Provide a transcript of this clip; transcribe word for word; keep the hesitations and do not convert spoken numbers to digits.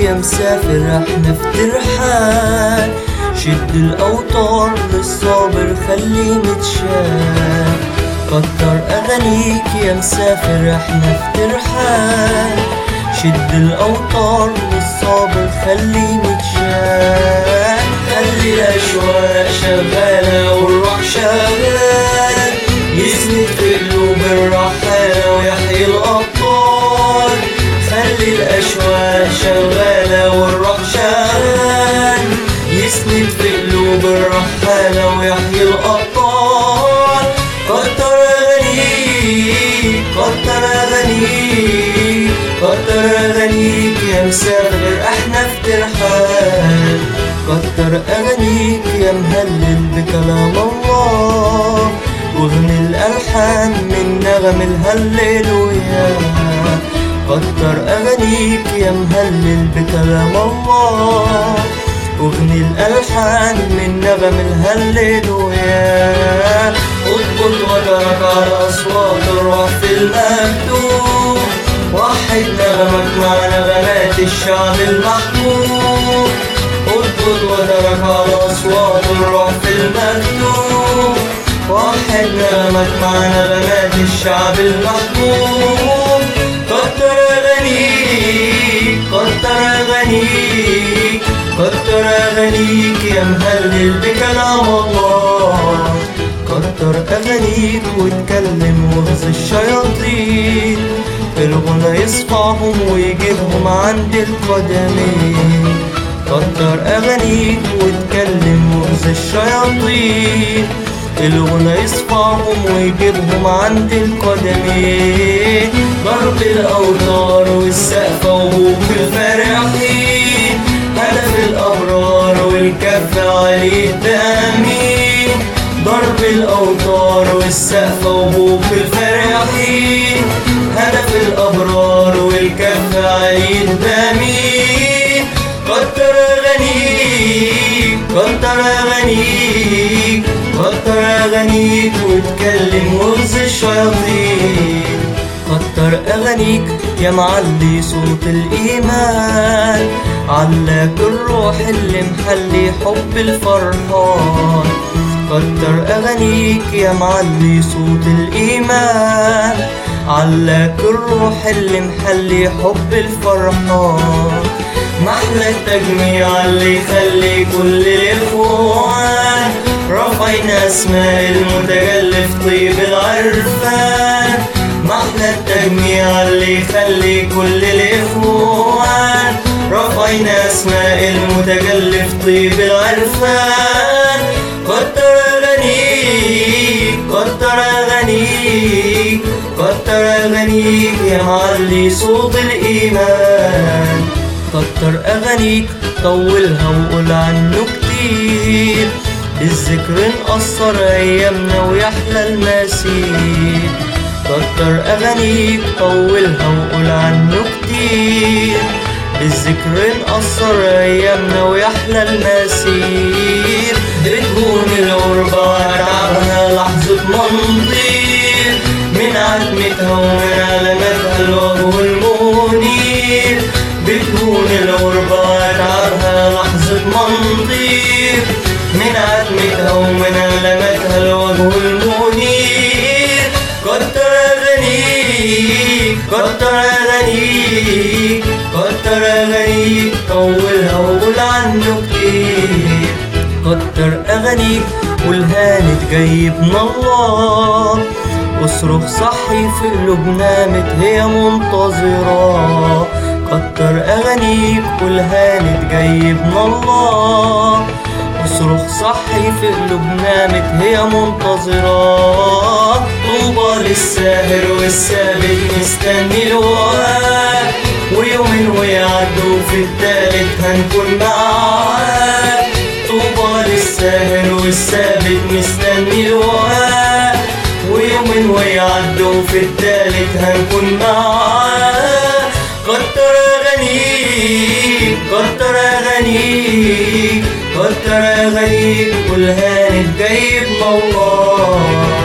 يا مسافر احنا في ترحال، شد الأوتار للصابر خليه متشال. كتر أغانيك يا مسافر احنا في ترحال، شد الأوتار للصابر خليه متشال. خلي الأشواق شغالة والروح شغال، يسند في قلوب الرحالة ويحيي الأبطال. خلي الأشواق شغالة والروح شغال، يسند في قلوب الرحالة ويحيي الأبطال. كتر أغانيك كتر أغانيك كتر أغانيك يا مسافر احنا في ترحال. كتر أغانيك يا مهلل بكلام الله، واغني الألحان من نغم الهللويا. كتر أغانيك يا مهلل بكلام الله، واغني الألحان من نغم الهللويا. اضبط وترك على أصوات الروح في المكتوب، وحد نغمك مع نغمات الشعب المحبوب. اضبط وترك على أصوات الروح في المكتوب، وحد نغمك مع نغمات الشعب المحبوب. كتر أغانيك كتر أغانيك كتر أغانيك يا مهلل بكلام الله. كتر أغانيك واتكلم وغز الشياطين، الغنى يصفعهم ويجيبهم عند القدمين. كتر أغانيك واتكلم وغز الشياطين، الغنى يصفعهم ويجيبهم عند القدمين. ضرب الأوتار والسقف وبوق الفرحين، هدف الأبرار والكف عليه تأمين. ضرب الأوتار والسقف وبوق الفرحين، هدف الأبرار والكف عليه تأمين. كتر أغانيك كتر أغانيك كتر أغانيك واتكلم وغز الشياطين. كتر أغانيك يا معلي صوت الإيمان، علاك الروح اللي محلي حب الفرحان. كتر أغانيك يا معلي صوت الإيمان، علاك الروح اللي محلي حب الفرحان. محلى التجميع اللي يخلي كل الإخوان، رفعنا اسماء المتجلي في طيب العرفان. محلى التجميع اللي يخلي كل الإخوان، رفعنا اسماء المتجلي في طيب العرفان. كتر أغانيك كتر أغانيك كتر أغانيك يا معلي صوت الإيمان. كتر أغانيك طولها وقول عنه كتير، الذكر نقصر أيامنا ويحلى المسير. كتر أغانيك طولها وقول عنه كتير، الذكر نقصر أيامنا ويحلى المسير. بتهون الغربة وتعبها لحظة منطير، من عتمتها ومن علاماتها الوجه المنير. بتهون الغربة وتعبها لحظة منطير، من عتمتها ومن علاماتها الوجه المنير. كتر أغانيك كتر أغانيك كتر أغانيك طولها وقول عنه كتير. كتر أغانيك والهانت جايبنا الله، اصرخ صحي في قلوبنا مت هي منتظرة. كتر أغانيك والهانت جايبنا الله، اصرخ صحي في قلوبنا مت هي منتظرة. طوبى للساهر والسابق مستني الوقت، ويومين ويعدوا في التالت هنكون معاك. طوبى للساهر والسابق مستني الوقت، ويومين ويعدوا في التالت هنكون معاك. كتر أغانيك كتر أغانيك كتر أغانيك والهانت جايبنا الله.